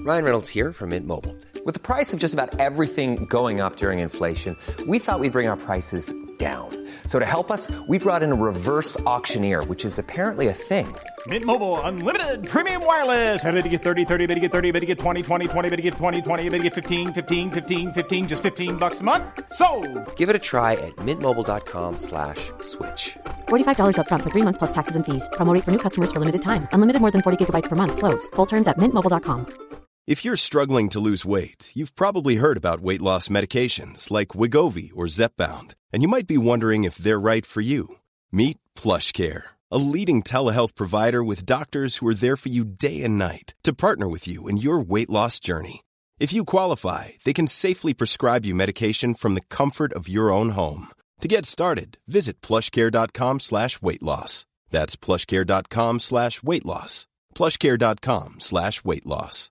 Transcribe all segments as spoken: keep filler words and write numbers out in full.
Ryan Reynolds here from Mint Mobile. With the price of just about everything going up during inflation, we thought we'd bring our prices down. So to help us, we brought in a reverse auctioneer, which is apparently a thing. Mint Mobile Unlimited Premium Wireless. How to get thirty, thirty, how to get thirty, how to get twenty, twenty, twenty, how to get twenty, twenty, how to get fifteen, fifteen, fifteen, fifteen, just fifteen bucks a month? Sold! Give it a try at mintmobile.com slash switch. forty-five dollars up front for three months plus taxes and fees. Promo rate for new customers for limited time. Unlimited more than forty gigabytes per month. Slows full terms at mint mobile dot com. If you're struggling to lose weight, you've probably heard about weight loss medications like Wegovy or Zepbound, and you might be wondering if they're right for you. Meet PlushCare, a leading telehealth provider with doctors who are there for you day and night to partner with you in your weight loss journey. If you qualify, they can safely prescribe you medication from the comfort of your own home. To get started, visit plushcare.com slash weight loss. That's plushcare.com slash weight loss. plushcare.com slash weight loss.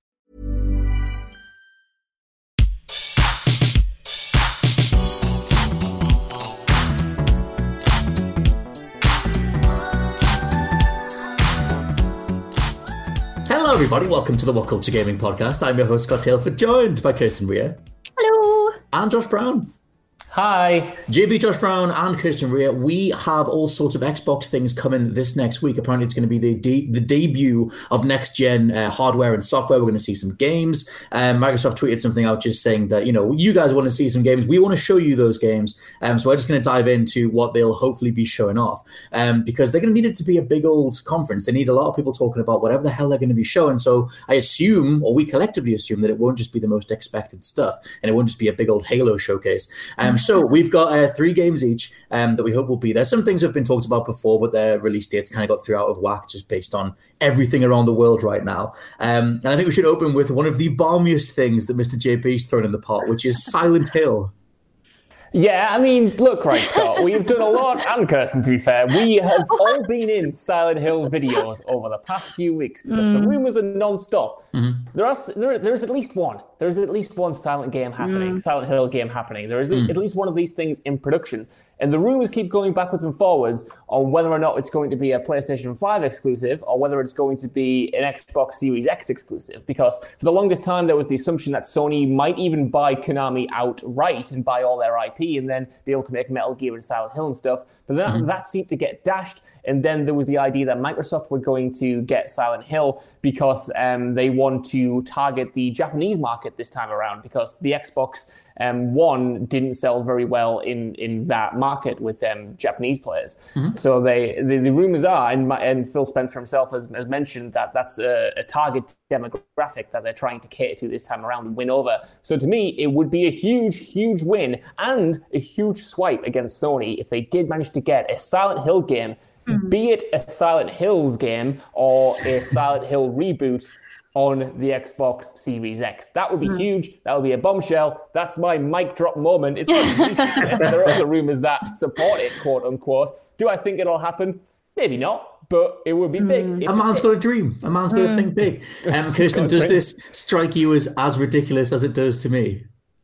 Hello everybody, welcome to the What Culture Gaming Podcast. I'm your host Scott Tailford, joined by Kirsten Rea. Hello. And Josh Brown. Hi. J B, Josh Brown, and Kirsten Rea. We have all sorts of Xbox things coming this next week. Apparently, it's going to be the de- the debut of next-gen uh, hardware and software. We're going to see some games. Um, Microsoft tweeted something out just saying that, you know, you guys want to see some games. We want to show you those games. Um, so we're just going to dive into what they'll hopefully be showing off. Um, because they're going to need it to be a big old conference. They need a lot of people talking about whatever the hell they're going to be showing. So I assume, or we collectively assume, that it won't just be the most expected stuff. And it won't just be a big old Halo showcase. Um, so we've got uh, three games each um, that we hope will be there. Some things have been talked about before, but their release dates kind of got thrown out of whack just based on everything around the world right now. Um, and I think we should open with one of the balmiest things that Mister J P's thrown in the pot, which is Silent Hill. Yeah, I mean, look, right, Scott, we've done a lot, and Kirsten, to be fair, we have all been in Silent Hill videos over the past few weeks because mm. the rumours are non-stop. Mm-hmm. There are there, there's at least one. There's at least one Silent game happening, mm. Silent Hill game happening. There is mm. at least one of these things in production. And the rumours keep going backwards and forwards on whether or not it's going to be a PlayStation five exclusive or whether it's going to be an Xbox Series X exclusive. Because for the longest time, there was the assumption that Sony might even buy Konami outright and buy all their I P and then be able to make Metal Gear and Silent Hill and stuff. But then mm-hmm. that seemed to get dashed. And then there was the idea that Microsoft were going to get Silent Hill because um, they want to target the Japanese market this time around, because the Xbox um, One didn't sell very well in, in that market with um, Japanese players. Mm-hmm. So they the, the rumors are, and, and Phil Spencer himself has, has mentioned that that's a, a target demographic that they're trying to cater to this time around and win over. So to me, it would be a huge, huge win and a huge swipe against Sony if they did manage to get a Silent Hill game, mm-hmm. be it a Silent Hills game or a Silent Hill reboot on the Xbox Series X. That would be mm. huge. That would be a bombshell. That's my mic drop moment. It's yes, there are other rumors that support it, quote unquote. Do I think it'll happen? Maybe not, but it would be mm. big. A man's got a dream. A man's mm. got to think big. Um, Kirsten, does this strike you as as ridiculous as it does to me?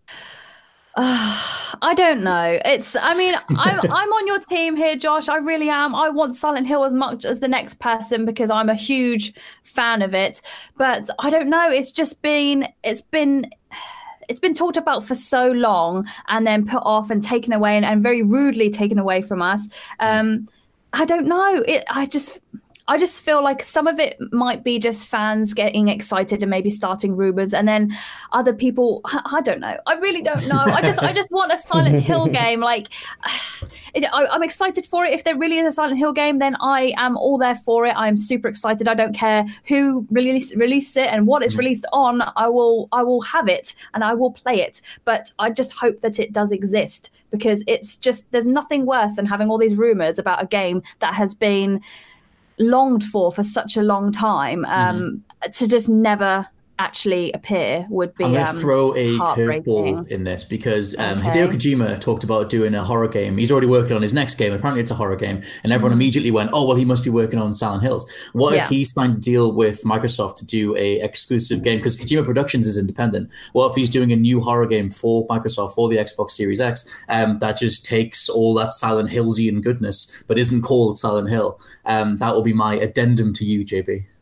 Uh, I don't know. It's, I mean, I'm, I'm on your team here, Josh. I really am. I want Silent Hill as much as the next person because I'm a huge fan of it. But I don't know. It's just been, it's been, it's been talked about for so long and then put off and taken away and, and very rudely taken away from us. Um, I don't know. It, I just... I just feel like some of it might be just fans getting excited and maybe starting rumors, and then other people, I, I don't know. I really don't know. I just I just want a Silent Hill game. Like, it, I, I'm excited for it. If there really is a Silent Hill game, then I am all there for it. I'm super excited. I don't care who release, releases it and what it's released on. I will I will have it and I will play it. But I just hope that it does exist, because it's just, there's nothing worse than having all these rumors about a game that has been longed for for such a long time, um, mm-hmm. to just never actually appear would be. I'm going to um, throw a curveball in this because um, okay. Hideo Kojima talked about doing a horror game. He's already working on his next game. Apparently it's a horror game, and everyone mm-hmm. immediately went, oh, well, he must be working on Silent Hills. What yeah. if he signed a deal with Microsoft to do a exclusive game? Because Kojima Productions is independent. What if he's doing a new horror game for Microsoft, for the Xbox Series X, um, that just takes all that Silent Hillsian goodness, but isn't called Silent Hill? Um, that will be my addendum to you, J B.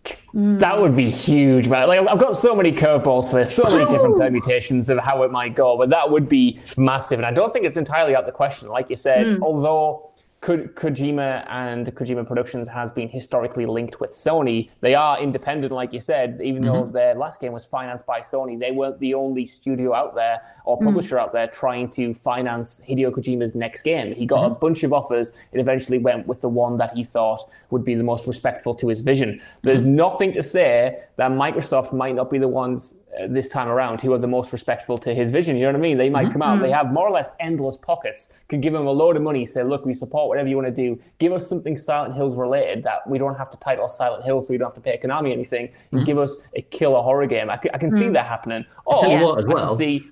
That would be huge, man. Like, I've got so many curveballs for this, so many different permutations of how it might go, but that would be massive. And I don't think it's entirely out of the question. Like you said, mm. although Ko- Kojima and Kojima Productions has been historically linked with Sony, they are independent, like you said. Even mm-hmm. though their last game was financed by Sony, they weren't the only studio out there or publisher mm. out there trying to finance Hideo Kojima's next game. He got mm-hmm. a bunch of offers and eventually went with the one that he thought would be the most respectful to his vision. There's mm-hmm. nothing to say that Microsoft might not be the ones uh, this time around who are the most respectful to his vision. You know what I mean? They might mm-hmm. come out, they have more or less endless pockets, could give him a load of money, say, look, we support whatever you want to do. Give us something Silent Hills related that we don't have to title Silent Hill, so we don't have to pay Konami anything, and mm-hmm. give us a killer horror game. I, c- I can mm-hmm. see that happening. Or, I tell you what, as well. I can see...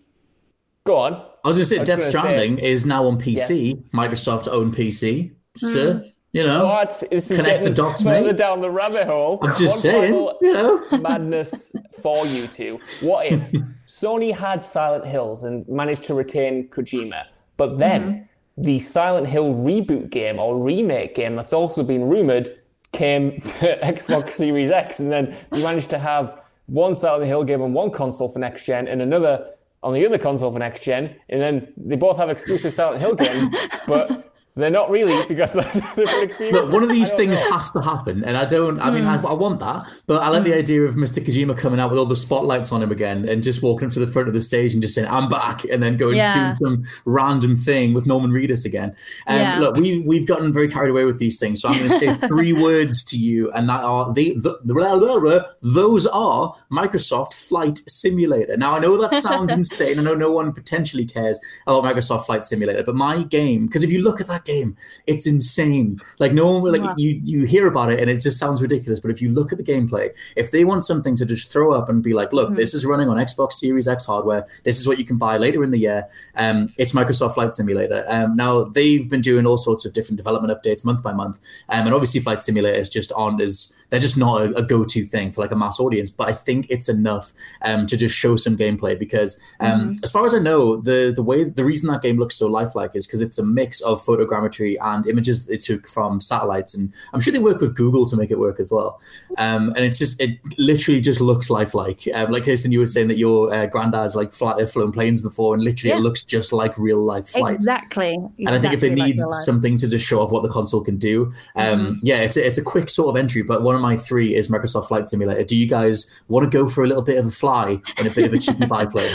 Go on. I was going to say, Death Stranding say, is now on P C, yes. Microsoft own P C. Mm-hmm. So, you know, what? This is connect the dots, further mate. down the rabbit hole. I'm just One saying, you know. Madness for you two. What if Sony had Silent Hills and managed to retain Kojima, but then mm-hmm. the Silent Hill reboot game or remake game that's also been rumored came to Xbox Series X, and then you managed to have one Silent Hill game on one console for next gen and another on the other console for next gen, and then they both have exclusive Silent Hill games, but they're not really, because they're different experiences. Look, one of these things know. has to happen, and I don't, I mean, mm. I, I want that, but I like mm. the idea of Mister Kojima coming out with all the spotlights on him again and just walking up to the front of the stage and just saying, I'm back, and then going yeah. doing some random thing with Norman Reedus again. Um, yeah. Look, we, we've gotten very carried away with these things, so I'm going to say three words to you, and that are, the, the, the blah, blah, blah, those are Microsoft Flight Simulator. Now, I know that sounds insane, I know no one potentially cares about Microsoft Flight Simulator, but my game, because if you look at that game, it's insane. Like no one, like wow. you, you hear about it and it just sounds ridiculous. But if you look at the gameplay, if they want something to just throw up and be like, look, mm-hmm. this is running on Xbox Series X hardware. This is what you can buy later in the year. Um, it's Microsoft Flight Simulator. Um, now they've been doing all sorts of different development updates month by month, um, and obviously Flight Simulator is just on as they're just not a, a go-to thing for like a mass audience. But I think it's enough um, to just show some gameplay because, um, mm-hmm. as far as I know, the the way the reason that game looks so lifelike is because it's a mix of photogrammetry and images that they took from satellites, and I'm sure they work with Google to make it work as well. Um, and it's just it literally just looks lifelike. Um, like Kirsten, you were saying that your uh, granddad's like fly, flown planes before, and literally yeah. it looks just like real life flight. Exactly. exactly. And I think if they need like something to just show off what the console can do, um, mm-hmm. yeah, it's a, it's a quick sort of entry. But one of my three is Microsoft Flight Simulator. Do you guys want to go for a little bit of a fly and a bit of a cheeky biplane?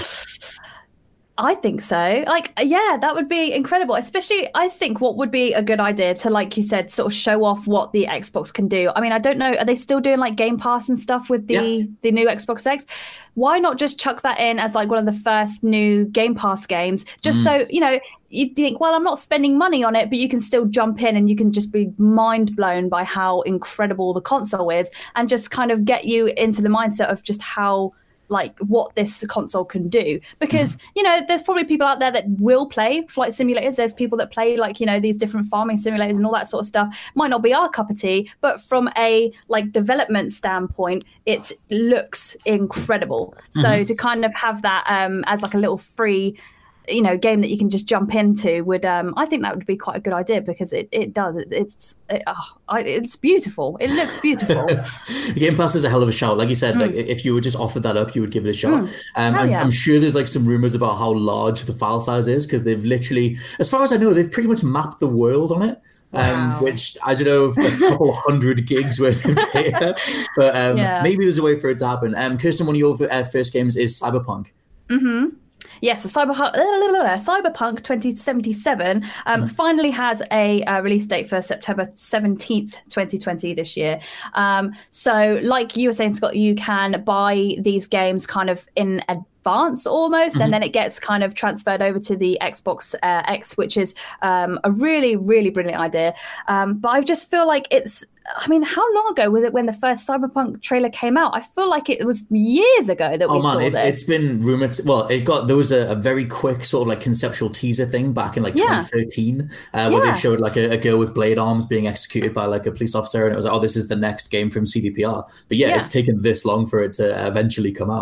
I think so. Like, yeah, that would be incredible. Especially, I think what would be a good idea to, like you said, sort of show off what the Xbox can do. I mean, I don't know. Are they still doing like Game Pass and stuff with the, yeah. the new Xbox X? Why not just chuck that in as like one of the first new Game Pass games? Just mm. so, you know, you think, well, I'm not spending money on it, but you can still jump in and you can just be mind blown by how incredible the console is and just kind of get you into the mindset of just how like what this console can do, because mm-hmm. you know there's probably people out there that will play flight simulators. There's people that play like you know these different farming simulators and all that sort of stuff. Might not be our cup of tea, but from a like development standpoint, it looks incredible. Mm-hmm. So to kind of have that um as like a little free you know game that you can just jump into would um I think that would be quite a good idea, because it, it does it, it's it, oh, I, it's beautiful. It looks beautiful. The Game Pass is a hell of a shout. Like you said, mm. like if you were just offered that up, you would give it a shot. Mm. um I'm, yeah. I'm sure there's like some rumors about how large the file size is, because they've literally, as far as I know, they've pretty much mapped the world on it. Um, wow. Which I don't know, a couple hundred gigs worth of data, but um, yeah. maybe there's a way for it to happen. Um, Kirsten, one of your uh, first games is Cyberpunk. Mm-hmm. Yes, so Cyberpunk, Cyberpunk twenty seventy-seven um, mm. finally has a uh, release date for September seventeenth, twenty twenty this year. Um, so like you were saying, Scott, you can buy these games kind of in advance almost, mm-hmm. and then it gets kind of transferred over to the Xbox uh, X, which is um, a really, really brilliant idea. Um, but I just feel like it's, I mean, how long ago was it when the first Cyberpunk trailer came out? I feel like it was years ago that we oh, man, saw it, this. It's been rumored. Well, it got there was a, a very quick sort of like conceptual teaser thing back in like yeah. twenty thirteen, uh, where yeah. they showed like a, a girl with blade arms being executed by like a police officer, and it was like, oh, this is the next game from C D P R. But yeah, yeah. it's taken this long for it to eventually come out.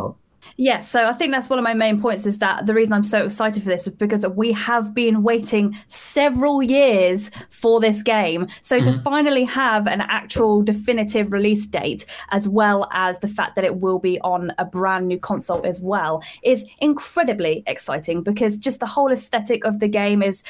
Yes, so I think that's one of my main points is that the reason I'm so excited for this is because we have been waiting several years for this game. So mm-hmm. to finally have an actual definitive release date, as well as the fact that it will be on a brand new console as well, is incredibly exciting because just the whole aesthetic of the game is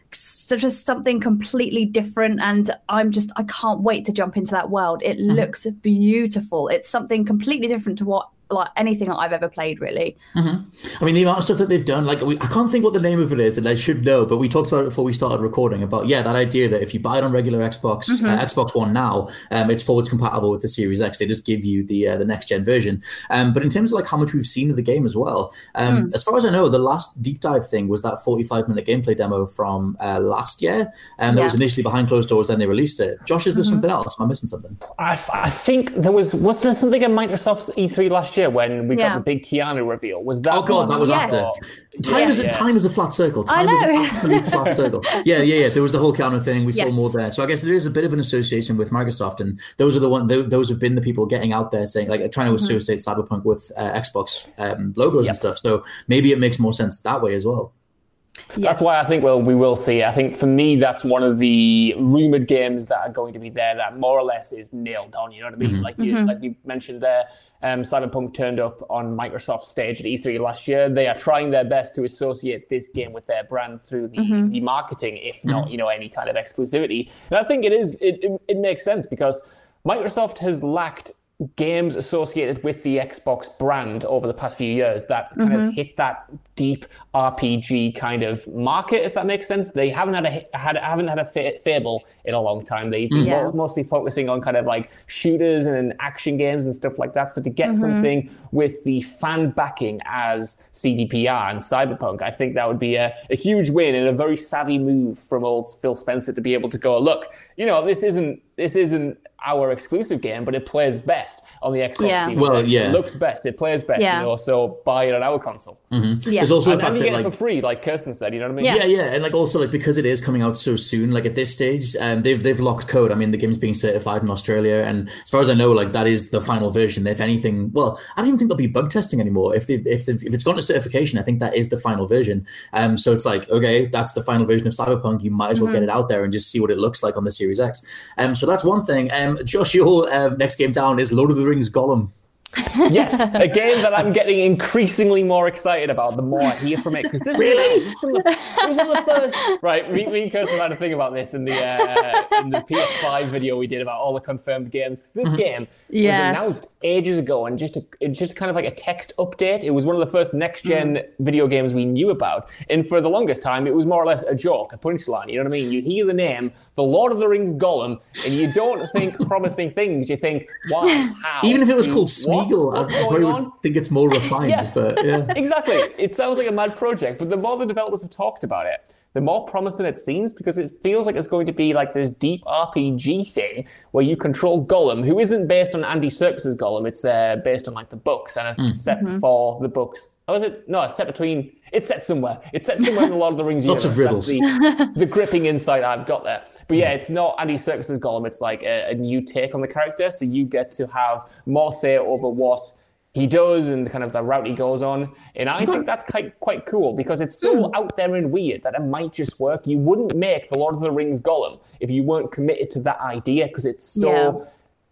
just something completely different, and I'm just I can't wait to jump into that world. It mm-hmm. looks beautiful. It's something completely different to what like anything that I've ever played, really. Mm-hmm. I mean, the amount of stuff that they've done, like we, I can't think what the name of it is, and I should know, but we talked about it before we started recording about, yeah, that idea that if you buy it on regular Xbox, mm-hmm. uh, Xbox One now, um, it's forwards compatible with the Series X. They just give you the uh, the next gen version. Um, but in terms of like how much we've seen of the game as well, um, mm. as far as I know, the last deep dive thing was that forty-five minute gameplay demo from uh, last year, and um, that yeah. was initially behind closed doors, then they released it. Josh, is there mm-hmm. something else? Am I missing something? I, I think there was, was there something at Microsoft's E three last year when we yeah. got the big Keanu reveal? Was that? Oh god, that was yes. after. Time yeah, is a, yeah. time is a flat circle. Time I know. is an absolute flat circle. Yeah, yeah, yeah. There was the whole Keanu thing. We yes. saw more there. So I guess there is a bit of an association with Microsoft, and those are the one. Those have been the people getting out there saying, like, trying to mm-hmm. associate Cyberpunk with uh, Xbox um, logos yep. and stuff. So maybe it makes more sense that way as well. Yes. That's why I think well we will see. I think for me that's one of the rumored games that are going to be there that more or less is nailed on. You know what I mean? Mm-hmm. Like you mm-hmm. like you mentioned there, um, Cyberpunk turned up on Microsoft's stage at E three last year. They are trying their best to associate this game with their brand through the, mm-hmm. the marketing, if not mm-hmm. you know any kind of exclusivity. And I think it is it, it it makes sense because Microsoft has lacked games associated with the Xbox brand over the past few years that kind mm-hmm. of hit that deep R P G kind of market, if that makes sense. They haven't had a had haven't had a fa- Fable in a long time. They've been yeah. mostly focusing on kind of like shooters and action games and stuff like that. So to get mm-hmm. something with the fan backing as C D P R and Cyberpunk, I think that would be a, a huge win and a very savvy move from old Phil Spencer to be able to go, look, you know, this isn't this isn't our exclusive game, but it plays best on the Xbox. Yeah. Well, yeah. It looks best, it plays best, yeah. you know, so buy it on our console. Mm-hmm. Yeah. There's also and, the fact and you that, get like, it for free, like Kirsten said, you know what I mean? Yeah, yeah, and like also like because it is coming out so soon, like at this stage, um, they've they've locked code. I mean, the game's being certified in Australia, and as far as I know, like that is the final version. If anything, well, I don't even think there'll be bug testing anymore. If they if if it's gone to certification, I think that is the final version. Um, so it's like, okay, that's the final version of Cyberpunk. You might as well mm-hmm. get it out there and just see what it looks like on the Series X. Um, so that's one thing. Um, Josh, your um, next game down is Lord of the Rings Gollum. Yes, a game that I'm getting increasingly more excited about the more I hear from it. Because this, really? was, one of the, it was one of the first. Right, me, me and Kirsten had a thing about this in the uh, in the P S five video we did about all the confirmed games. Because this mm-hmm. game yes. was announced ages ago, and just a, it's just kind of like a text update. It was one of the first next gen mm. video games we knew about, and for the longest time, it was more or less a joke, a punchline. You know what I mean? You hear the name, the Lord of the Rings Gollum, and you don't think promising things. You think, why? How? Even if it was called Smeagol. What's I probably would think it's more refined, yeah. but yeah. Exactly. It sounds like a mad project, but the more the developers have talked about it, the more promising it seems because it feels like it's going to be like this deep R P G thing where you control Gollum, who isn't based on Andy Serkis's Gollum. It's uh, based on like the books and it's mm. set mm-hmm. for the books. Oh, is it? No, it's set between. It's set somewhere. It's set somewhere in the Lord of the Rings universe. Lots of riddles. That's the, the gripping insight I've got there. But yeah, it's not Andy Serkis's Gollum. It's like a, a new take on the character, so you get to have more say over what he does and kind of the route he goes on. And I think that's quite quite cool because it's so out there and weird that it might just work. You wouldn't make the Lord of the Rings Gollum if you weren't committed to that idea because it's so... Yeah.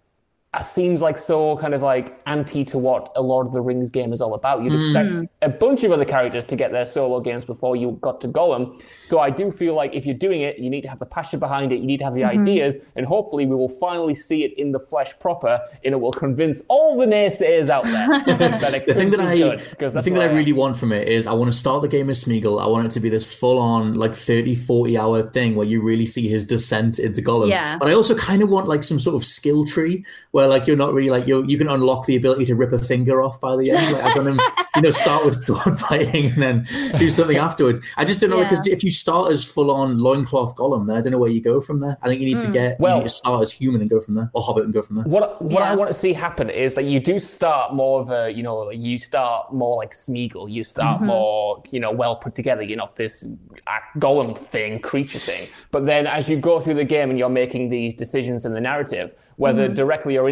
It seems like so kind of like anti to what a Lord of the Rings game is all about. You'd expect mm. a bunch of other characters to get their solo games before you got to Gollum. So I do feel like if you're doing it, you need to have the passion behind it. You need to have the mm-hmm. ideas. And hopefully we will finally see it in the flesh proper and it will convince all the naysayers out there that it the thing that I, good, the thing that I really want from it is I want to start the game as Smeagol. I want it to be this full on like thirty, forty hour thing where you really see his descent into Gollum. Yeah. But I also kind of want like some sort of skill tree where like you're not really like you you can unlock the ability to rip a finger off by the end. Like I want him, you know, start with sword fighting and then do something afterwards. I just don't know yeah. because if you start as full on loincloth Gollum, then I don't know where you go from there. I think you need mm. to get well, you need to start as human and go from there, or Hobbit and go from there. What what yeah. I want to see happen is that you do start more of a, you know, like you start more like Smeagol. You start mm-hmm. more, you know, well put together. You're not this Gollum thing, creature thing. But then as you go through the game and you're making these decisions in the narrative, whether mm-hmm. directly or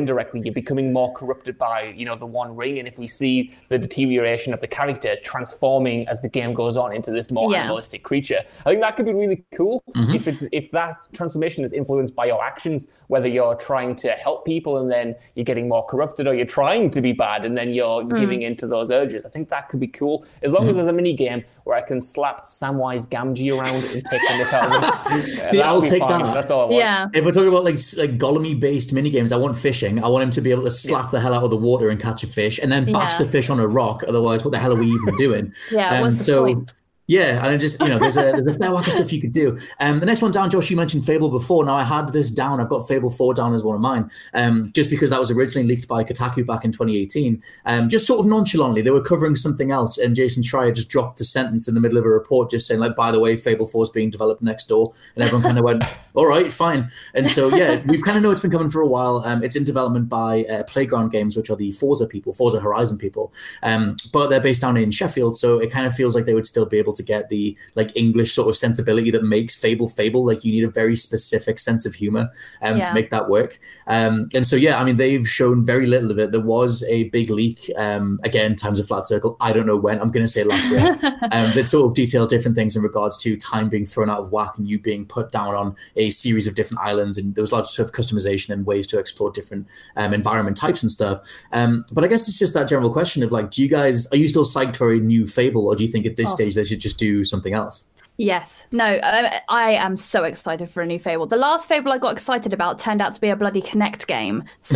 indirectly, you're becoming more corrupted by, you know, the One Ring. And if we see the deterioration of the character transforming as the game goes on into this more Yeah. animalistic creature, I think that could be really cool. Mm-hmm. If it's if that transformation is influenced by your actions, whether you're trying to help people and then you're getting more corrupted, or you're trying to be bad and then you're Mm. giving into those urges. I think that could be cool. As long Mm. as there's a mini game where I can slap Samwise Gamgee around and take the nick out of him. See, that'll I'll be take fine. that. That's all I want. Yeah. If we're talking about like s- like Gollum-based minigames, I want fishing. I want him to be able to slap Yes. the hell out of the water and catch a fish, and then bash Yeah. the fish on a rock. Otherwise, what the hell are we even doing? Yeah, what's the so, point? Yeah, and it just, you know, there's a there's a fair whack of stuff you could do. Um, the next one down, Josh, you mentioned Fable before. Now I had this down. I've got Fable four down as one of mine, um, just because that was originally leaked by Kotaku back in twenty eighteen. Um, just sort of nonchalantly, they were covering something else, and Jason Schreier just dropped the sentence in the middle of a report, just saying like, by the way, Fable four is being developed next door, and everyone kind of went, all right, fine. And so yeah, we've kind of know it's been coming for a while. Um, it's in development by uh, Playground Games, which are the Forza people, Forza Horizon people, um, but they're based down in Sheffield, so it kind of feels like they would still be able to get the like English sort of sensibility that makes Fable Fable. Like you need a very specific sense of humor um, Yeah. to make that work. Um, and so yeah, I mean they've shown very little of it. There was a big leak um, again, times a flat circle. I don't know when. I'm going to say last year. um, that sort of detailed different things in regards to time being thrown out of whack and you being put down on a series of different islands, and there was lots of customization and ways to explore different um, environment types and stuff. Um, but I guess it's just that general question of like, do you guys are you still psyched for a new Fable, or do you think at this Oh. stage they should just do something else? Yes. No, uh, I am so excited for a new Fable. The last Fable I got excited about turned out to be a bloody Kinect game. So,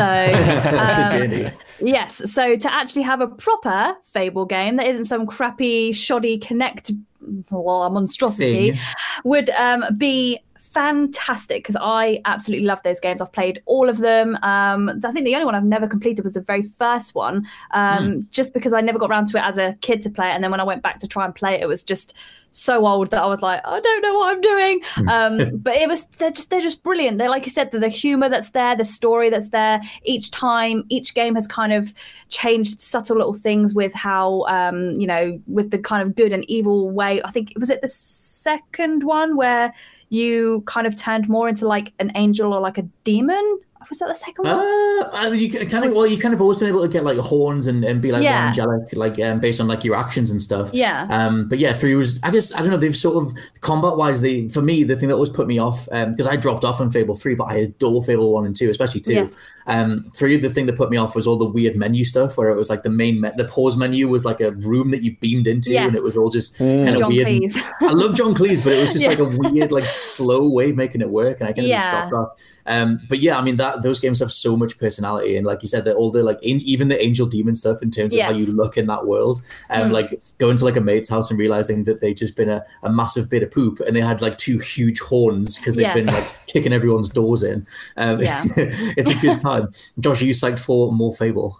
um, Really? yes. So to actually have a proper Fable game that isn't some crappy, shoddy Kinect well, monstrosity Thing. would um, be fantastic, because I absolutely love those games. I've played all of them. Um, I think the only one I've never completed was the very first one, um, just because I never got around to it as a kid to play it. And then when I went back to try and play it, it was just so old that I was like, I don't know what I'm doing. Um, but it was they're just they're just brilliant. They're, like you said, the, the humor that's there, the story that's there. Each time, each game has kind of changed subtle little things with how um, you know, with the kind of good and evil way. I think was it the second one where you kind of turned more into like an angel or like a demon? Was that the second one? Uh, you kind of well, you kind of always been able to get like horns and, and be like Yeah. more angelic, like um, based on like your actions and stuff. Yeah. Um, but yeah, three was I guess I don't know. They've sort of combat wise, they for me the thing that always put me off because um, I dropped off on Fable three, but I adore Fable one and two, especially two. Yes. Um, three, the thing that put me off was all the weird menu stuff, where it was like the main me- the pause menu was like a room that you beamed into, Yes. and it was all just kind of John weird. and- Cleese. I love John Cleese, but it was just Yeah. like a weird, like slow way of making it work, and I kind of Yeah. just dropped off. Um, but yeah, I mean that those games have so much personality, and like you said, that all the like an- even the angel demon stuff in terms of how Yes. you look in that world, um, Mm. like going to like a mate's house and realizing that they'd just been a, a massive bit of poop, and they had like two huge horns because they've Yeah. been like kicking everyone's doors in. Um, Yeah. it's a good time. Josh, are you psyched for more Fable?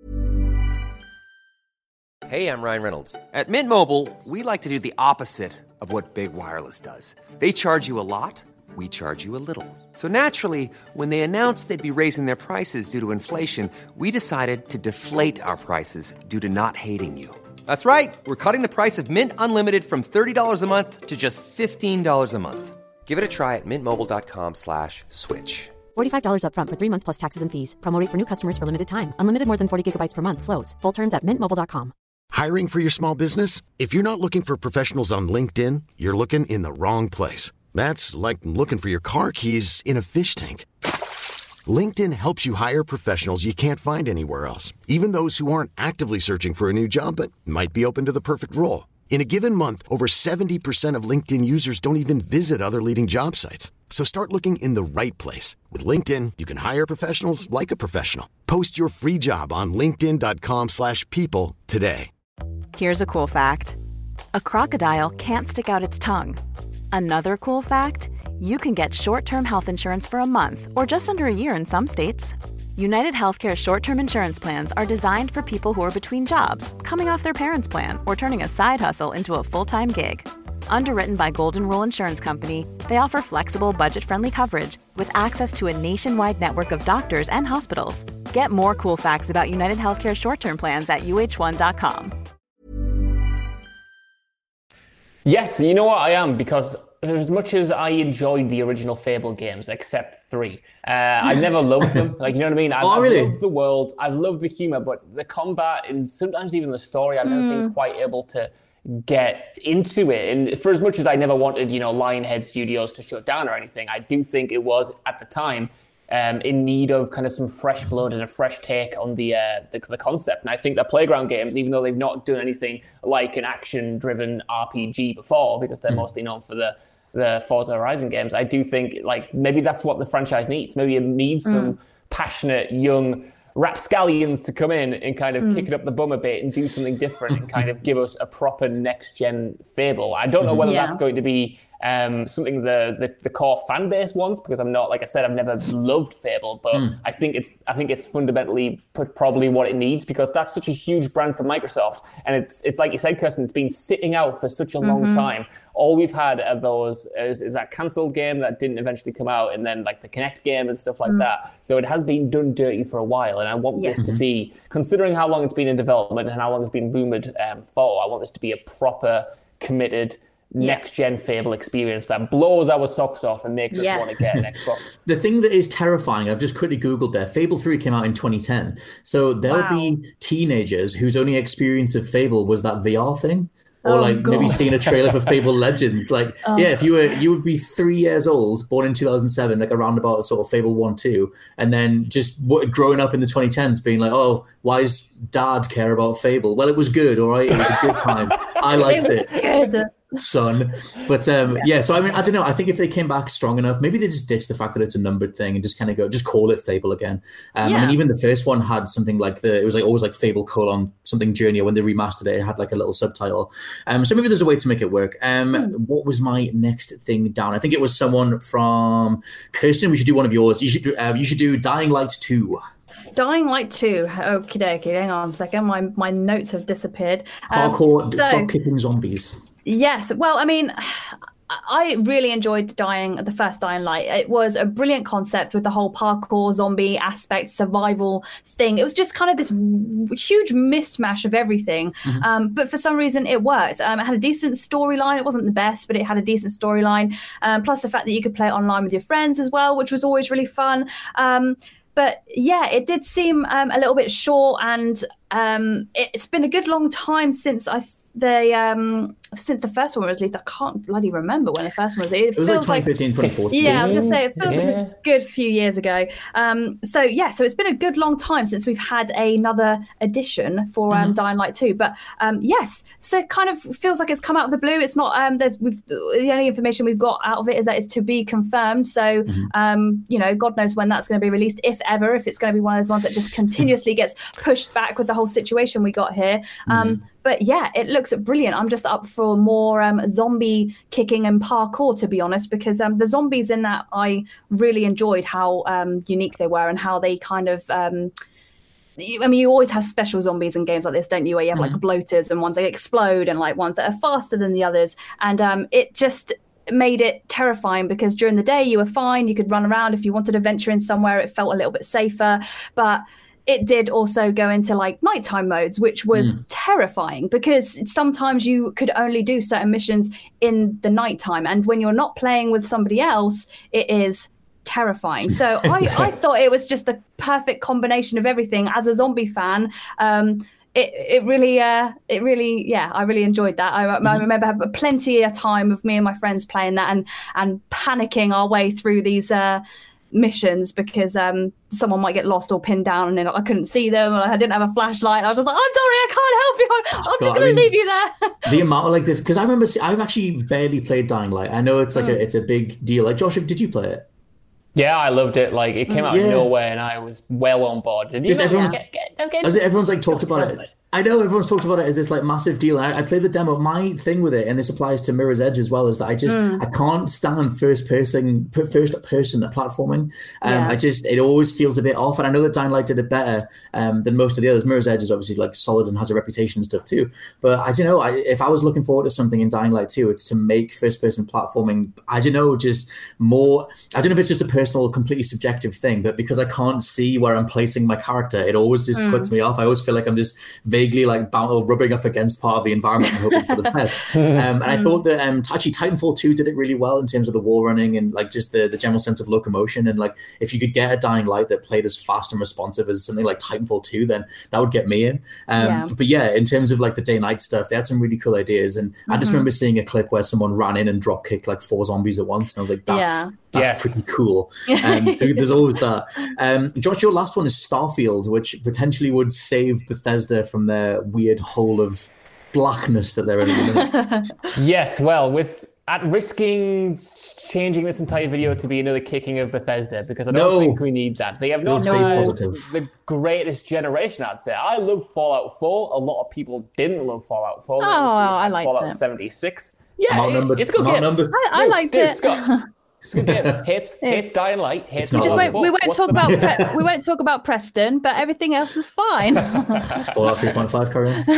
Hey, I'm Ryan Reynolds. At Mint Mobile, we like to do the opposite of what Big Wireless does. They charge you a lot, we charge you a little. So naturally, when they announced they'd be raising their prices due to inflation, we decided to deflate our prices due to not hating you. That's right. We're cutting the price of Mint Unlimited from thirty dollars a month to just fifteen dollars a month. Give it a try at mintmobile.com slash switch. forty-five dollars upfront for three months plus taxes and fees. Promo rate for new customers for limited time. Unlimited more than forty gigabytes per month slows. Full terms at mint mobile dot com. Hiring for your small business? If you're not looking for professionals on LinkedIn, you're looking in the wrong place. That's like looking for your car keys in a fish tank. LinkedIn helps you hire professionals you can't find anywhere else, even those who aren't actively searching for a new job but might be open to the perfect role. In a given month, over seventy percent of LinkedIn users don't even visit other leading job sites. So start looking in the right place. With LinkedIn, you can hire professionals like a professional. Post your free job on linkedin.com slash people today. Here's a cool fact. A crocodile can't stick out its tongue. Another cool fact, you can get short-term health insurance for a month or just under a year in some states. United Healthcare short-term insurance plans are designed for people who are between jobs, coming off their parents' plan, or turning a side hustle into a full-time gig. Underwritten by Golden Rule Insurance Company, they offer flexible, budget-friendly coverage with access to a nationwide network of doctors and hospitals. Get more cool facts about United Healthcare short-term plans at U H one dot com. Yes, you know what I am, because as much as I enjoyed the original Fable games, except three, uh, I never loved them. Like, you know what I mean? I've, oh, really? I've loved the world, I've loved the humor, but the combat and sometimes even the story, I've never mm. been quite able to get into it. And for as much as I never wanted, you know, Lionhead Studios to shut down or anything, I do think it was at the time um, in need of kind of some fresh blood and a fresh take on the, uh, the the concept. And I think that Playground Games, even though they've not done anything like an action-driven R P G before, because they're mm. mostly known for the the Forza Horizon games, I do think like maybe that's what the franchise needs. Maybe it needs mm. some passionate young rapscallions to come in and kind of mm. kick it up the bum a bit and do something different and kind of give us a proper next-gen Fable. I don't know whether yeah. that's going to be um, something the, the the core fan base wants, because I'm not, like I said, I've never loved Fable, but mm. I think it's I think it's fundamentally probably what it needs, because that's such a huge brand for Microsoft, and it's it's like you said, Kirsten, it's been sitting out for such a mm-hmm. long time. All we've had are those is, is that cancelled game that didn't eventually come out, and then like the Kinect game and stuff like mm. that. So it has been done dirty for a while, and I want yes. this to be, considering how long it's been in development and how long it's been rumored um, for, I want this to be a proper, committed, yeah. next-gen Fable experience that blows our socks off and makes yes. us want to get an Xbox. The thing that is terrifying, I've just quickly Googled there, Fable three came out in twenty ten. So there'll wow. be teenagers whose only experience of Fable was that V R thing. Or oh, like God. maybe seeing a trailer for Fable Legends. Like, oh. yeah, if you were, you would be three years old, born in two thousand seven, like around about sort of Fable one, two, and then just w- growing up in the twenty tens being like, oh, why does dad care about Fable? Well, it was good, all right? It was a good time. I liked it. it. Good. Son. But um, yeah. yeah, so I mean, I don't know. I think if they came back strong enough, maybe they just ditch the fact that it's a numbered thing and just kind of go, just call it Fable again. Um, yeah. I mean, even the first one had something like the, it was like always like Fable colon something Journey. When they remastered it, it had like a little subtitle. Um, so maybe there's a way to make it work. Um, mm. What was my next thing down? I think it was someone from Kirsten. We should do one of yours. You should, uh, you should do Dying Light two. Dying Light two. Okie dokie. Hang on a second. My my notes have disappeared. Um, Hardcore so, dog kicking zombies. Yes. Well, I mean, I really enjoyed Dying, the first Dying Light. It was a brilliant concept with the whole parkour, zombie aspect, survival thing. It was just kind of this huge mismatch of everything. Mm-hmm. Um, but for some reason, it worked. Um, it had a decent storyline. It wasn't the best, but it had a decent storyline. Um, plus the fact that you could play it online with your friends as well, which was always really fun. Um, But yeah, it did seem um, a little bit short, and um, it's been a good long time since I th- the um, since the first one was released. I can't bloody remember when the first one was released. It, it was feels like twenty thirteen, twenty fourteen. Yeah, I was gonna say it feels yeah. like a good few years ago. Um, so yeah, so it's been a good long time since we've had another edition for um, mm-hmm. Dying Light two. But um, yes, so it kind of feels like it's come out of the blue. It's not. Um, there's we've the only information we've got out of it is that it's to be confirmed. So mm-hmm. um, you know, God knows when that's going to be released, if ever. If it's going to be one of those ones that just continuously gets pushed back with the whole situation we got here. Um, mm-hmm. But yeah, it looks brilliant. I'm just up for more um, zombie kicking and parkour, to be honest, because um, the zombies in that, I really enjoyed how um, unique they were and how they kind of... Um, I mean, you always have special zombies in games like this, don't you? Where you have mm-hmm. like bloaters and ones that explode and like ones that are faster than the others. And um, it just made it terrifying because during the day you were fine. You could run around. If you wanted to venture in somewhere, it felt a little bit safer. But it did also go into like nighttime modes, which was mm. terrifying because sometimes you could only do certain missions in the nighttime. And when you're not playing with somebody else, it is terrifying. So I, I thought it was just the perfect combination of everything. As a zombie fan, um, it it really, uh, it really, yeah, I really enjoyed that. I, mm-hmm. I remember having plenty of time with me and my friends playing that and, and panicking our way through these uh missions because um someone might get lost or pinned down and then I couldn't see them and I didn't have a flashlight. I was just like, I'm sorry, I can't help you. I'm, I'm just going to leave you there. The amount of like this, because I remember I've actually barely played Dying Light. I know it's like mm. a, it's a big deal. Like Josh, did you play it? Yeah, I loved it. Like it came out yeah. of nowhere and I was well on board. Did you? Everyone's, get, get, get, as everyone's like talked about it. it. I know everyone's talked about it as this like massive deal. I, I played the demo. My thing with it, and this applies to Mirror's Edge as well, is that I just mm. I can't stand first person first person platforming. Um, yeah. I just it always feels a bit off. And I know that Dying Light did it better um, than most of the others. Mirror's Edge is obviously like solid and has a reputation and stuff too. But I don't know. I, if I was looking forward to something in Dying Light two, it's to make first person platforming. I don't know, just more. I don't know if it's just a personal, completely subjective thing, but because I can't see where I'm placing my character, it always just mm. puts me off. I always feel like I'm just vaguely vaguely like bound or rubbing up against part of the environment and hoping for the best. Um, and I thought that um, actually Titanfall two did it really well in terms of the wall running and like just the, the general sense of locomotion. And like if you could get a Dying Light that played as fast and responsive as something like Titanfall two, then that would get me in. Um, yeah. But yeah, in terms of like the day-night stuff, they had some really cool ideas. And mm-hmm. I just remember seeing a clip where someone ran in and drop kicked like four zombies at once. And I was like, that's, yeah. that's yes. pretty cool. Um, there's always that. Um, Josh, your last one is Starfield, which potentially would save Bethesda from their weird hole of blackness that they're in at the minute. Yes, well, with at risking changing this entire video to be another kicking of Bethesda, because I don't no. think we need that. They have not been the greatest generation, I'd say. I love Fallout four. A lot of people didn't love Fallout four. Oh, I liked Fallout it. seventy-six. Yeah, it, it's a good game. I, I liked Dude, it. Scott, it's a good game. Hates, hates Dying Light. Hates we just won't, we won't What's talk about Pre- we won't talk about Preston, but everything else was fine. Fallout three point five, carry on.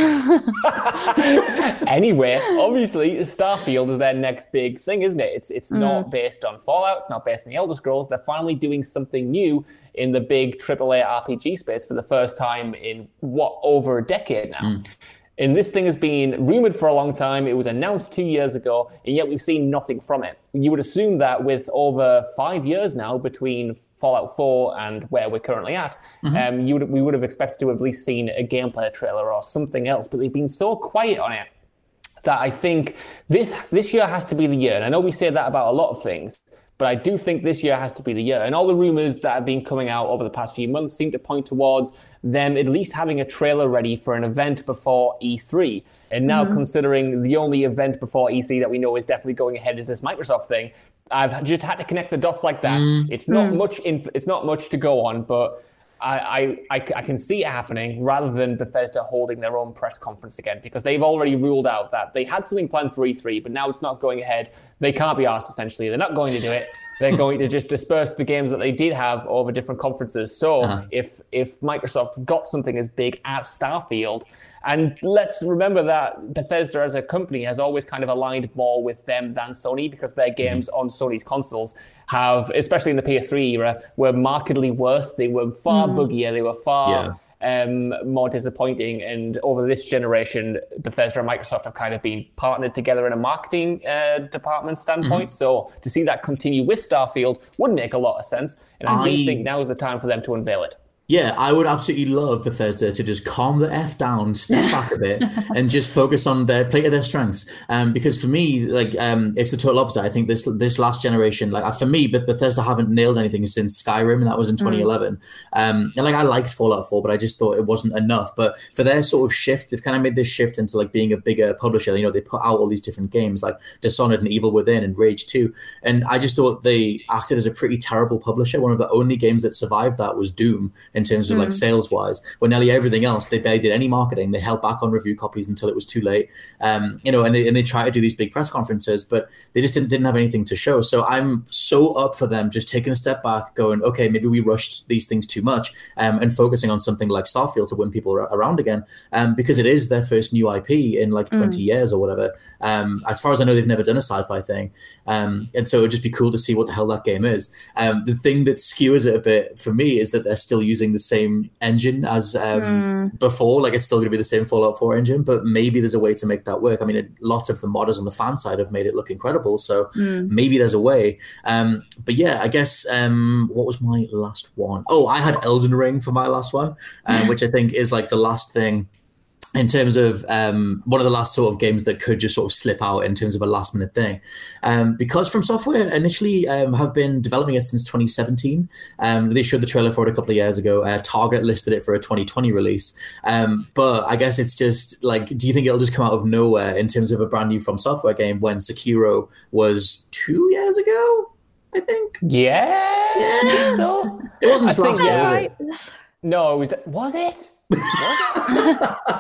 Anyway, obviously, Starfield is their next big thing, isn't it? It's it's mm. not based on Fallout. It's not based on the Elder Scrolls. They're finally doing something new in the big triple A R P G space for the first time in what over a decade now. Mm. And this thing has been rumored for a long time. It was announced two years ago, and yet we've seen nothing from it. You would assume that with over five years now between Fallout four and where we're currently at, mm-hmm. um, you would, we would have expected to have at least seen a gameplay trailer or something else, but they've been so quiet on it that I think this this year has to be the year. And I know we say that about a lot of things, but I do think this year has to be the year. And all the rumors that have been coming out over the past few months seem to point towards them at least having a trailer ready for an event before E three. And now mm-hmm. considering the only event before E three that we know is definitely going ahead is this Microsoft thing, I've just had to connect the dots like that. Mm-hmm. It's not mm-hmm. much. Inf- it's not much to go on, but I, I, I, I can see it happening rather than Bethesda holding their own press conference again, because they've already ruled out that they had something planned for E three, but now it's not going ahead. They can't be asked, essentially. They're not going to do it. They're going to just disperse the games that they did have over different conferences. So uh-huh. if if Microsoft got something as big as Starfield, and let's remember that Bethesda as a company has always kind of aligned more with them than Sony, because their games mm-hmm. on Sony's consoles have, especially in the P S three era, were markedly worse. They were far mm. buggier. They were far yeah. um, more disappointing. And over this generation, Bethesda and Microsoft have kind of been partnered together in a marketing uh, department standpoint. Mm-hmm. So to see that continue with Starfield would make a lot of sense. And I, I do think now is the time for them to unveil it. Yeah, I would absolutely love Bethesda to just calm the F down, step back a bit, and just focus on their play to their strengths. Um, because for me, like, um, it's the total opposite. I think this this last generation, like for me, but Bethesda haven't nailed anything since Skyrim, and that was in twenty eleven. Mm. Um, and like I liked Fallout four, but I just thought it wasn't enough. But for their sort of shift, they've kind of made this shift into like being a bigger publisher. You know, they put out all these different games like Dishonored and Evil Within and Rage two, and I just thought they acted as a pretty terrible publisher. One of the only games that survived that was Doom in terms of mm. like sales wise, when nearly everything else they barely did any marketing. They held back on review copies until it was too late, um you know and they, and they try to do these big press conferences, but they just didn't, didn't have anything to show. So I'm so up for them just taking a step back, going, okay, maybe we rushed these things too much, um and focusing on something like Starfield to win people around again, um because it is their first new I P in like twenty mm. years or whatever. Um as far as I know, they've never done a sci-fi thing, um and so it'd just be cool to see what the hell that game is. Um the thing that skewers it a bit for me is that they're still using the same engine as um, mm. before. Like, it's still going to be the same Fallout four engine, but maybe there's a way to make that work. I mean, it, lots of the modders on the fan side have made it look incredible, so mm. maybe there's a way. Um, but yeah, I guess um, what was my last one? Oh, I had Elden Ring for my last one, um, which I think is like the last thing in terms of um, one of the last sort of games that could just sort of slip out in terms of a last minute thing. Um, because From Software initially um, have been developing it since twenty seventeen. Um, they showed the trailer for it a couple of years ago. Uh, Target listed it for a twenty twenty release. Um, but I guess it's just like, do you think it'll just come out of nowhere in terms of a brand new From Software game when Sekiro was two years ago, I think? Yeah. Yeah. So it wasn't I last year, right. was it? No, it was, was it? Was it?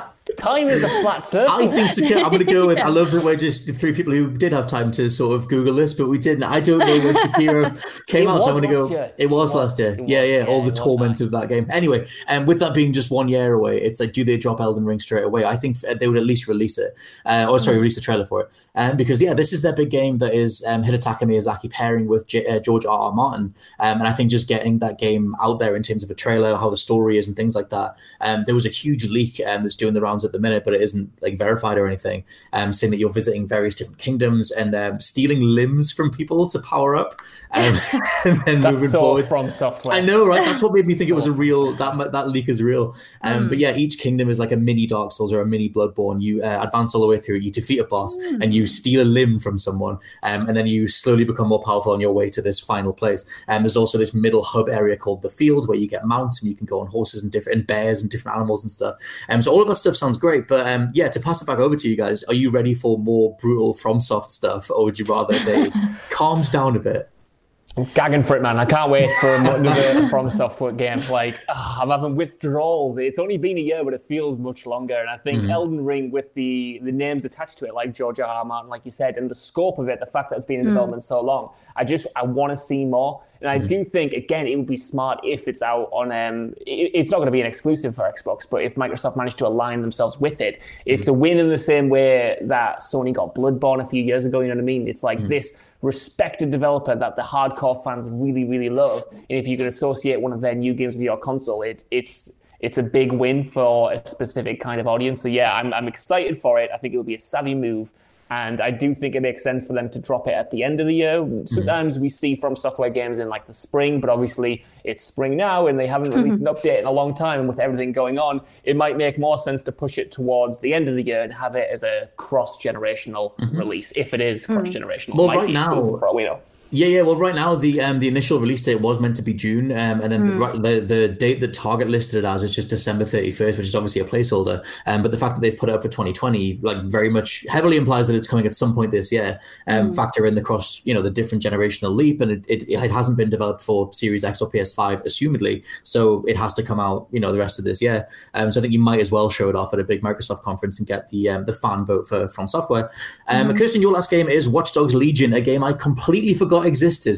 Time is a flat circle. I think so. I'm going to go with, yeah. I love that we're just three people who did have time to sort of Google this, but we didn't. I don't know when Shakira came it out, so I'm going to go, year. it was, it was last year. Was, yeah, yeah, yeah, all the torment of that game. Anyway, and um, with that being just one year away, it's like, do they drop Elden Ring straight away? I think they would at least release it, uh, or sorry, release the trailer for it. Um, because, yeah, this is their big game that is um, Hidetaka Miyazaki pairing with J- uh, George R. R. Martin. Um, and I think just getting that game out there in terms of a trailer, how the story is and things like that. Um, there was a huge leak um, that's doing the rounds at the minute, but it isn't like verified or anything, um, saying that you're visiting various different kingdoms and um, stealing limbs from people to power up. Um, and then That's moving so forward. From Software. I know, right? That's what made me think it was a real, that that leak is real. Um, mm. But yeah, each kingdom is like a mini Dark Souls or a mini Bloodborne. You uh, advance all the way through, you defeat a boss, mm. and you steal a limb from someone, um, and then you slowly become more powerful on your way to this final place. And um, there's also this middle hub area called the Field where you get mounts and you can go on horses and different and bears and different animals and stuff. Um, so all of that stuff sounds great, but um, yeah, to pass it back over to you guys, are you ready for more brutal FromSoft stuff, or would you rather they calmed down a bit? I'm gagging for it, man. I can't wait for another From Software game. Like, oh, I'm having withdrawals. It's only been a year, but it feels much longer. And I think mm-hmm. Elden Ring, with the, the names attached to it, like George R. R. Martin, like you said, and the scope of it, the fact that it's been in mm. development so long, I just, I want to see more. And I mm-hmm. do think, again, it would be smart if it's out on, um, it, it's not going to be an exclusive for Xbox, but if Microsoft managed to align themselves with it, it's mm-hmm. a win in the same way that Sony got Bloodborne a few years ago, you know what I mean? It's like mm-hmm. this respected developer that the hardcore fans really, really love. And if you can associate one of their new games with your console, it it's it's a big win for a specific kind of audience. So yeah, I'm I'm excited for it. I think it will be a savvy move. And I do think it makes sense for them to drop it at the end of the year. Sometimes mm-hmm. we see From Software games in like the spring, but obviously it's spring now and they haven't released an update in a long time. And with everything going on, it might make more sense to push it towards the end of the year and have it as a cross-generational mm-hmm. release, if it is cross-generational. Well, it might right be now, for all we know. Yeah, yeah. Well, right now the um, the initial release date was meant to be June, um, and then mm. the, the the date that Target listed it as is just December thirty-first, which is obviously a placeholder. Um, but the fact that they've put it up for twenty twenty, like, very much heavily implies that it's coming at some point this year. Um, mm. Factor in the cross, you know, the different generational leap, and it, it it hasn't been developed for Series X or P S five, assumedly, so it has to come out, you know, the rest of this year. Um, so I think you might as well show it off at a big Microsoft conference and get the um, the fan vote for From Software. Um, mm. Kirsten, your last game is Watch Dogs Legion, a game I completely forgot existed.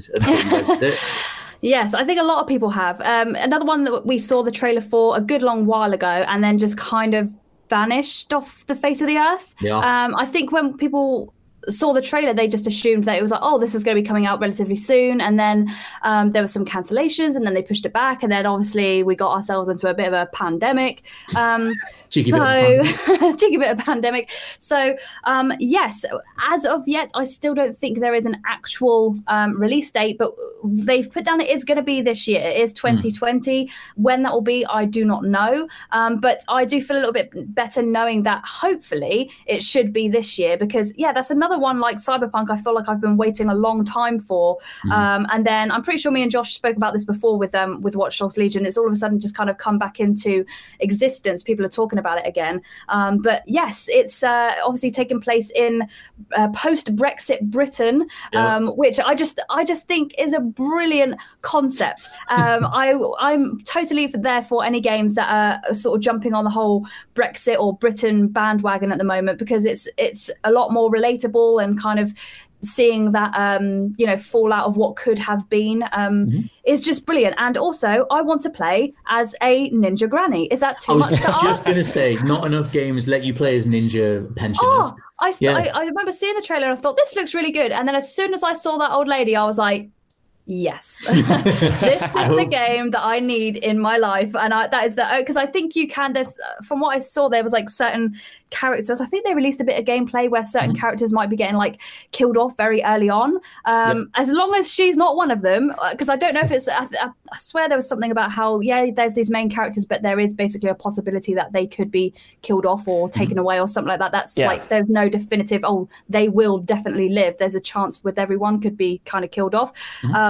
Yes, I think a lot of people have. Um, another one that we saw the trailer for a good long while ago and then just kind of vanished off the face of the earth. Yeah. Um, I think when people saw the trailer, they just assumed that it was like, oh, this is going to be coming out relatively soon. And then um, there were some cancellations and then they pushed it back. And then obviously we got ourselves into a bit of a pandemic. Um, cheeky, so, bit of cheeky bit of pandemic. So um, yes, as of yet, I still don't think there is an actual um, release date, but they've put down it is going to be this year. It is twenty twenty. Mm. When that will be, I do not know. Um, but I do feel a little bit better knowing that hopefully it should be this year, because yeah, that's another one like Cyberpunk I feel like I've been waiting a long time for. Mm. Um, and then I'm pretty sure me and Josh spoke about this before with um, with Watch Dogs Legion. It's all of a sudden just kind of come back into existence. People are talking about it again. Um, but yes, it's uh, obviously taking place in uh, post-Brexit Britain, yeah. um, which I just I just think is a brilliant concept. Um, I, I'm totally there for any games that are sort of jumping on the whole Brexit or Britain bandwagon at the moment, because it's it's a lot more relatable and kind of seeing that um you know fallout of what could have been um mm-hmm. is just brilliant. And also I want to play as a ninja granny. Is that too I was much to just ask? Gonna say, not enough games let you play as ninja pensioners. Oh, I, yeah. I, I remember seeing the trailer and I thought this looks really good, and then as soon as I saw that old lady I was like, yes, this is the game that I need in my life. And I, that is the, because I think you can, there's, from what I saw, there was like certain characters. I think they released a bit of gameplay where certain mm-hmm. characters might be getting like killed off very early on. Um, yep. As long as she's not one of them, because I don't know if it's, I, I swear there was something about how, yeah, there's these main characters, but there is basically a possibility that they could be killed off or taken mm-hmm. away or something like that. That's yeah. like, there's no definitive, oh, they will definitely live. There's a chance with everyone could be kind of killed off. Mm-hmm. Um,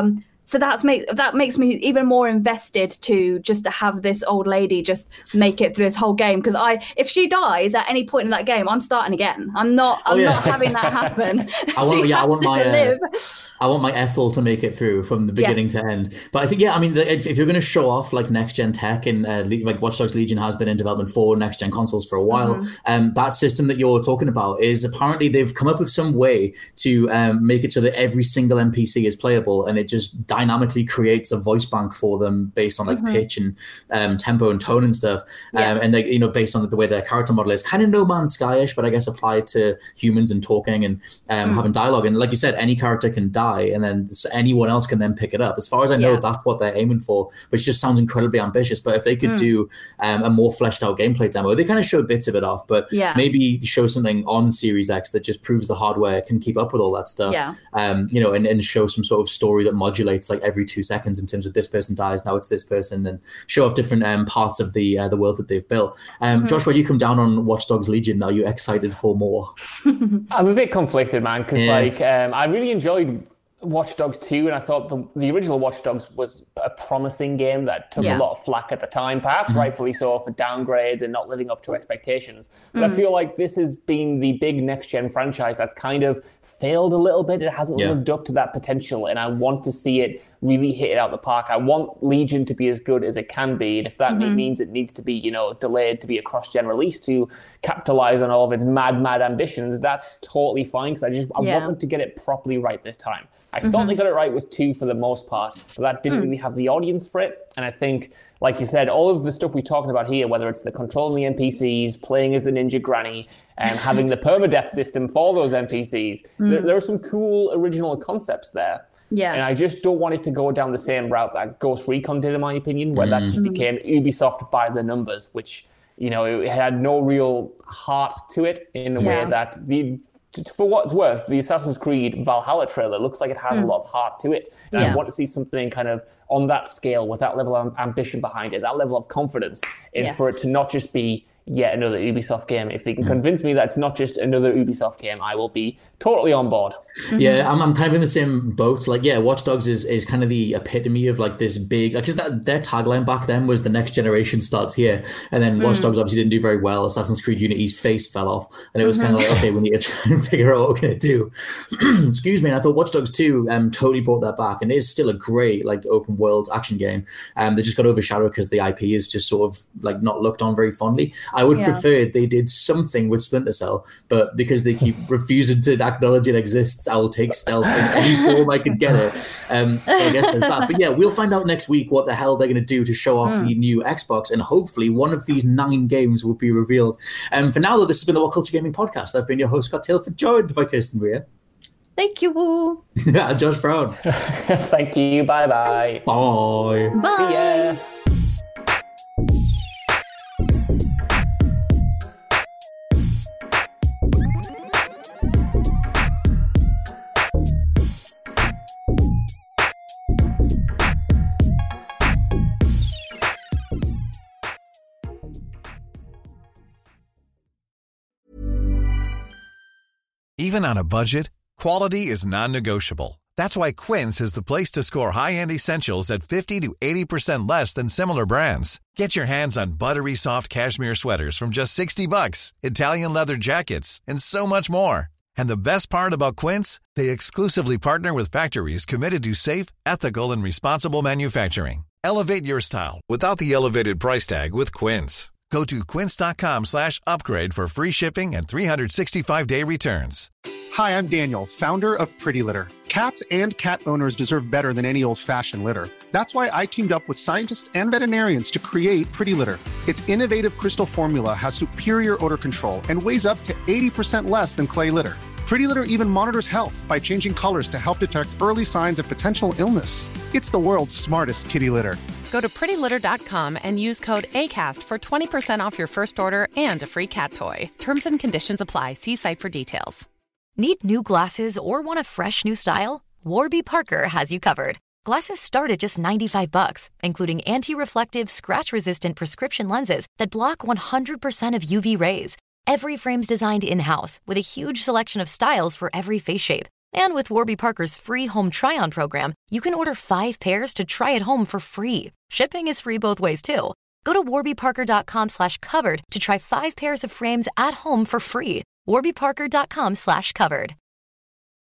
So that's make, that makes me even more invested to just to have this old lady just make it through this whole game. Because I, if she dies at any point in that game, I'm starting again. I'm not. I'm oh, yeah. not having that happen. I want, she yeah, has I want to my. live. Uh, I want my Ethel to make it through from the beginning yes. to end. But I think, yeah, I mean, if you're going to show off like next gen tech and uh, like Watch Dogs Legion has been in development for next gen consoles for a while, mm-hmm. um, that system that you're talking about is apparently they've come up with some way to um, make it so that every single N P C is playable, and it just dynamically creates a voice bank for them based on like mm-hmm. pitch and um, tempo and tone and stuff, yeah. um, and like you know based on the way their character model is, kind of No Man's Sky-ish, but I guess applied to humans and talking and um, mm. having dialogue. And like you said, any character can die, and then anyone else can then pick it up. As far as I know, yeah. that's what they're aiming for, which just sounds incredibly ambitious. But if they could mm. do um, a more fleshed out gameplay demo, they kind of showed bits of it off, but yeah. maybe show something on Series X that just proves the hardware can keep up with all that stuff. Yeah. Um, you know, and, and show some sort of story that modulates like every two seconds in terms of this person dies, now it's this person, and show off different um, parts of the uh, the world that they've built. Um, mm-hmm. Josh, where you come down on Watch Dogs Legion, are you excited for more? I'm a bit conflicted, man, because yeah. like um, I really enjoyed Watch Dogs two, and I thought the, the original Watch Dogs was a promising game that took yeah. a lot of flack at the time, perhaps mm-hmm. rightfully so, for downgrades and not living up to expectations. But mm. I feel like this has been the big next-gen franchise that's kind of failed a little bit. It hasn't yeah. lived up to that potential, and I want to see it really hit it out the park. I want Legion to be as good as it can be, and if that mm-hmm. means it needs to be, you know, delayed to be a cross-gen release to capitalize on all of its mad, mad ambitions, that's totally fine, because I just I yeah. want them to get it properly right this time. I mm-hmm. thought they got it right with two for the most part, but that didn't mm. really have the audience for it. And I think, like you said, all of the stuff we're talking about here, whether it's the controlling the N P Cs, playing as the ninja granny, and having the permadeath system for those N P Cs, mm. there, there are some cool original concepts there. Yeah. And I just don't want it to go down the same route that Ghost Recon did, in my opinion, where mm. that just became Ubisoft by the numbers, which, you know, it had no real heart to it in a yeah. way that the... For what it's worth, the Assassin's Creed Valhalla trailer looks like it has mm. a lot of heart to it. And yeah. I want to see something kind of on that scale with that level of ambition behind it, that level of confidence, and yes. for it to not just be yet another Ubisoft game. If they can mm. convince me that it's not just another Ubisoft game, I will be totally on board. Mm-hmm. Yeah, I'm, I'm kind of in the same boat. Like, yeah, Watch Dogs is, is kind of the epitome of like this big, because like, their tagline back then was the next generation starts here. And then Watch mm. Dogs obviously didn't do very well. Assassin's Creed Unity's face fell off. And it was mm-hmm. kind of like, okay, we need to try and figure out what we're going to do. Excuse me. And I thought Watch Dogs two um, totally brought that back. And it is still a great like open world action game. Um, they just got overshadowed because the I P is just sort of like not looked on very fondly. I would yeah. prefer they did something with Splinter Cell, but because they keep refusing to acknowledge it exists, I'll take stealth in any form I can get it. Um, so I guess there's that. But yeah, we'll find out next week what the hell they're going to do to show off mm. the new Xbox, and hopefully one of these nine games will be revealed. And um, for now, though, this has been the What Culture Gaming Podcast. I've been your host, Scott Tailford, joined by Kirsten Rea. Thank you. Josh Brown. Thank you. Bye-bye. Bye. Bye. See ya. Even on a budget, quality is non-negotiable. That's why Quince is the place to score high-end essentials at fifty to eighty percent less than similar brands. Get your hands on buttery soft cashmere sweaters from just sixty bucks, Italian leather jackets, and so much more. And the best part about Quince, they exclusively partner with factories committed to safe, ethical, and responsible manufacturing. Elevate your style without the elevated price tag with Quince. Go to quince.com slash upgrade for free shipping and three sixty-five day returns. Hi, I'm Daniel, founder of Pretty Litter. Cats and cat owners deserve better than any old-fashioned litter. That's why I teamed up with scientists and veterinarians to create Pretty Litter. Its innovative crystal formula has superior odor control and weighs up to eighty percent less than clay litter. Pretty Litter even monitors health by changing colors to help detect early signs of potential illness. It's the world's smartest kitty litter. Go to pretty litter dot com and use code ACAST for twenty percent off your first order and a free cat toy. Terms and conditions apply. See site for details. Need new glasses or want a fresh new style? Warby Parker has you covered. Glasses start at just ninety-five bucks, including anti-reflective, scratch-resistant prescription lenses that block one hundred percent of U V rays. Every frame's designed in-house with a huge selection of styles for every face shape. And with Warby Parker's free home try-on program, you can order five pairs to try at home for free. Shipping is free both ways, too. Go to warbyparker.com slash covered to try five pairs of frames at home for free. warbyparker.com slash covered.